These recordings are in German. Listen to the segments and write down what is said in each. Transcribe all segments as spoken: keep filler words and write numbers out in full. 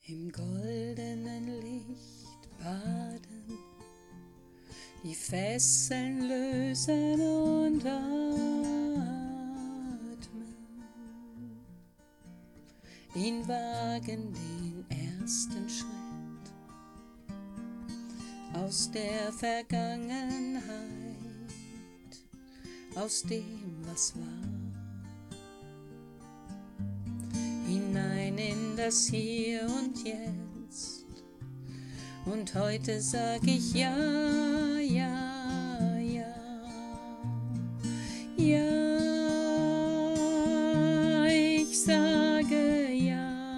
Im goldenen Licht baden, die Fesseln lösen und atmen, ihn wagen den ersten Schritt aus der Vergangenheit, aus dem, was war, hinein in das Hier und Jetzt. Und heute sag ich ja, ja, ja, ja, ich sage ja,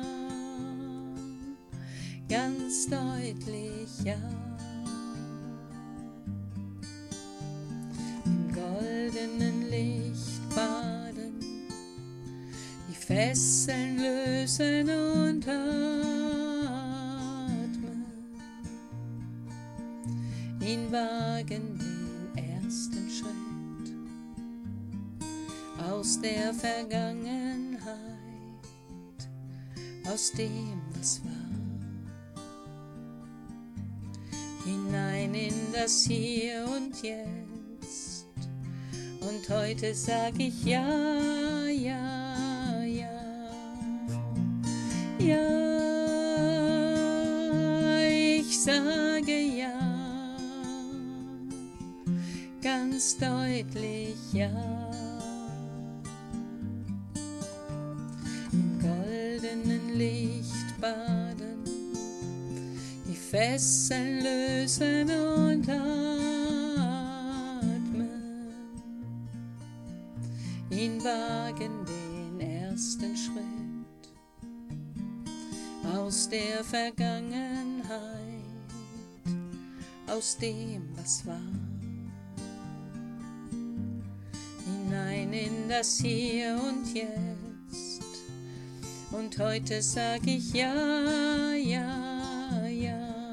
ganz deutlich ja. Im goldenen Licht baden, die Fesseln lösen und atmen, ihn wagen den ersten Schritt aus der Vergangenheit, aus dem, was war, hinein in das Hier und Jetzt. Und heute sag ich ja, ja, ja, ja, ich sage ja, ganz deutlich ja. Im goldenen Licht baden, die Fesseln lösen und atmen, ihn wagen den ersten Schritt aus der Vergangenheit, aus dem, was war, hinein in das Hier und Jetzt. Und heute sag ich ja, ja, ja,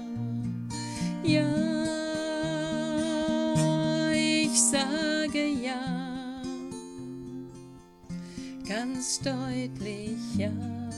ja, ich sage ja, ganz deutlich ja.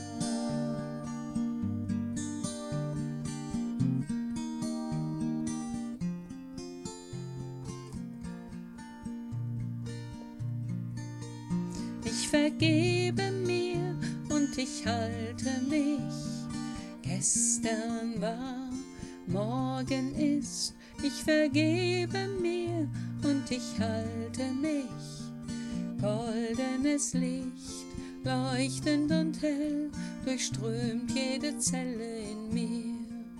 Ich vergebe mir und ich halte mich. Gestern war, morgen ist. Ich vergebe mir und ich halte mich. Goldenes Licht, leuchtend und hell, durchströmt jede Zelle in mir.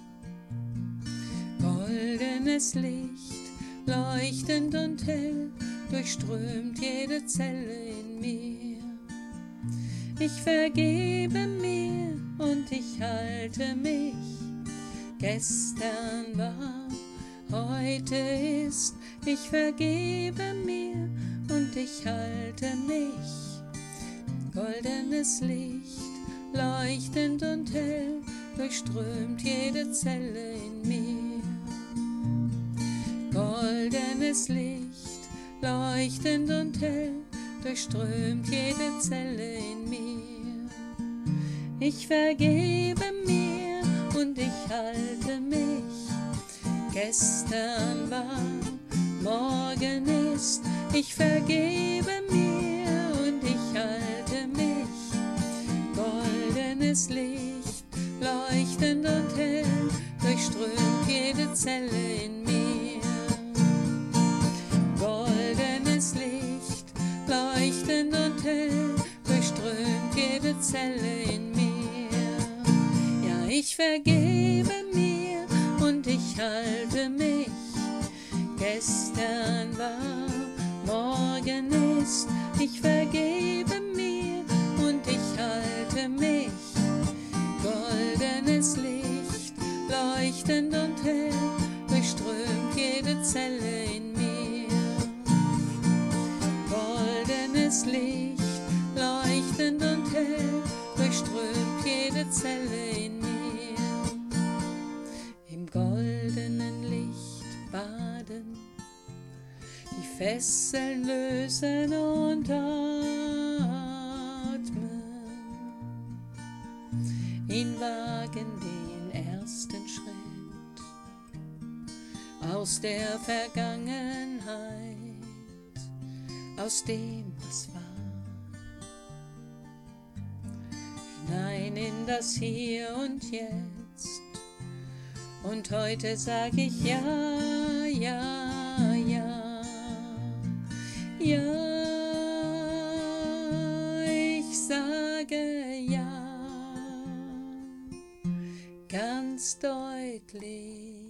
Goldenes Licht, leuchtend und hell, durchströmt jede Zelle in mir. Ich vergebe mir und ich halte mich. Gestern war, heute ist. Ich vergebe mir und ich halte mich. Goldenes Licht, leuchtend und hell, durchströmt jede Zelle in mir. Goldenes Licht, leuchtend und hell, durchströmt jede Zelle in mir. Ich vergebe mir und ich halte mich. Gestern war, morgen ist. Ich vergebe mir und ich halte mich. Goldenes Licht, leuchtend und hell, durchströmt jede Zelle in mir. Goldenes Licht, leuchtend und hell, durchströmt jede Zelle in mir. Ja, ich vergebe mir und ich halte mich. Gestern war, morgen ist. Ich vergebe mir und ich halte mich. Goldenes Licht, leuchtend und hell, durchströmt jede Zelle in mir. Goldenes Licht, leuchtend und hell, durchströmt jede Zelle in mir. Im goldenen Licht baden, die Fesseln lösen und atmen, ihn wagen wagen den ersten Schritt aus der Vergangenheit, aus dem, was war, hinein in das Hier und Jetzt. Und heute sag ich ja, ja, ja, ja, ich sage ja, ganz deutlich.